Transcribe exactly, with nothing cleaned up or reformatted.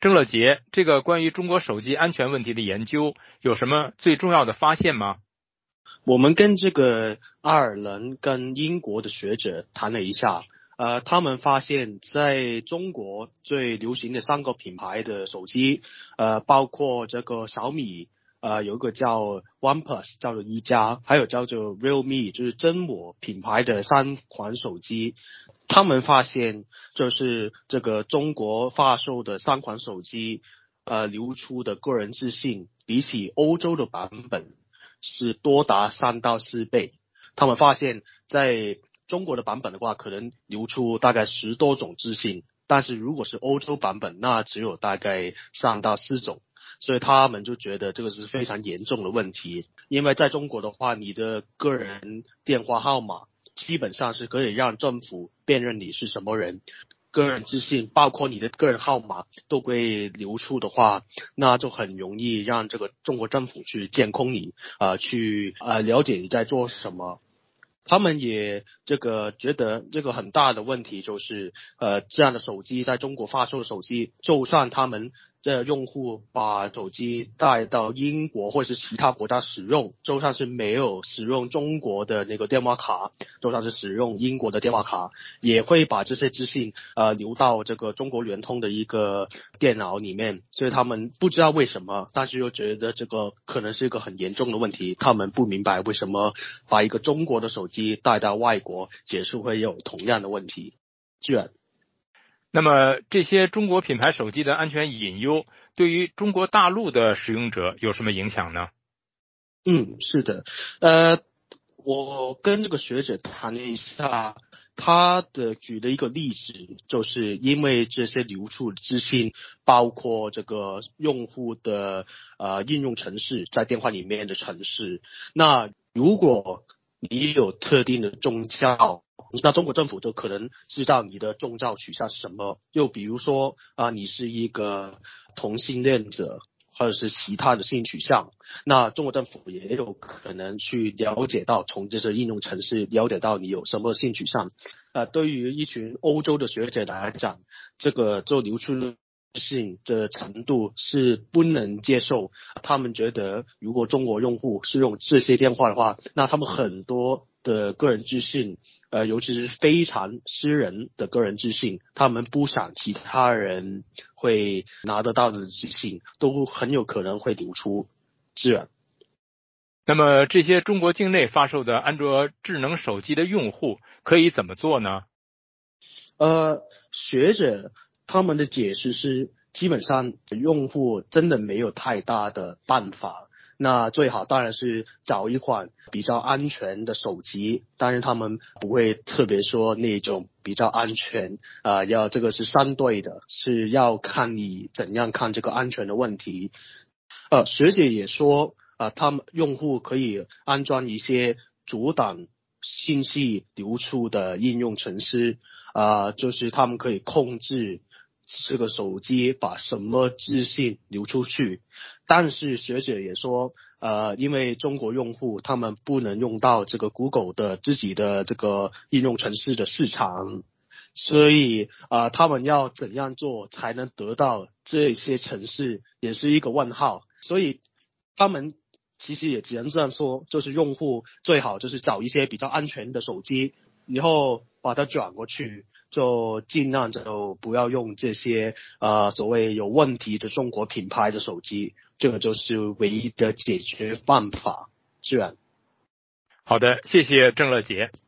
郑乐杰，这个关于中国手机安全问题的研究有什么最重要的发现吗？ 我们跟这个爱尔兰跟英国的学者谈了一下，呃，他们发现在中国最流行的三个品牌的手机，呃，包括这个小米，呃，有一个叫 OnePlus， 叫做一加，还有叫做 Realme， 就是真我品牌的三款手机。他们发现就是这个中国发售的三款手机，呃，流出的个人资讯比起欧洲的版本是多达三到四倍。他们发现在中国的版本的话，可能流出大概十多种资讯，但是如果是欧洲版本，那只有大概三到四种。所以他们就觉得这个是非常严重的问题，因为在中国的话，你的个人电话号码基本上是可以让政府辨认你是什么人，个人资讯包括你的个人号码都会流出的话，那就很容易让这个中国政府去监控你，呃，去呃了解你在做什么。他们也这个觉得这个很大的问题就是，呃，这样的手机在中国发售的手机，就算他们的用户把手机带到英国或者是其他国家使用，就算是没有使用中国的那个电话卡，就算是使用英国的电话卡，也会把这些资讯呃流到这个中国联通的一个电脑里面，所以他们不知道为什么，但是又觉得这个可能是一个很严重的问题，他们不明白为什么把一个中国的手机带到外国也是会有同样的问题。居然那么这些中国品牌手机的安全隐忧对于中国大陆的使用者有什么影响呢？ 嗯，是的，呃，我跟这个学者谈了一下，他的举的一个例子，就是因为这些流出的资讯，包括这个用户的呃应用程式在电话里面的程式，那如果你有特定的宗教，那中国政府就可能知道你的宗教取向是什么。又比如说啊、呃，你是一个同性恋者，或者是其他的性取向，那中国政府也有可能去了解到，从这些应用程式了解到你有什么性取向。呃，对于一群欧洲的学者来讲，这个就流出的性的程度是不能接受，他们觉得如果中国用户是用这些电话的话，那他们很多的个人资讯，呃，尤其是非常私人的个人资讯，他们不想其他人会拿得到的资讯，都很有可能会流出。自然。 那么这些中国境内发售的安卓智能手机的用户可以怎么做呢？ 呃，学者他们的解释是，基本上用户真的没有太大的办法。那最好当然是找一款比较安全的手机，但是他们不会特别说那种比较安全，呃，要这个是相对的，是要看你怎样看这个安全的问题。呃，学姐也说，啊、呃，他们用户可以安装一些阻挡信息流出的应用程式，啊、呃，就是他们可以控制这个手机把什么资讯流出去。但是学者也说，呃，因为中国用户他们不能用到这个 Google 的自己的这个应用程式的市场，所以啊、呃，他们要怎样做才能得到这些程式，也是一个问号。所以他们其实也只能这样说，就是用户最好就是找一些比较安全的手机，以后把它转过去，就尽量就不要用这些呃所谓有问题的中国品牌的手机，这个就是唯一的解决办法。自然。 好的，谢谢郑乐杰。